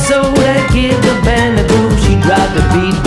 So that kid the band the groove, she dropped the beat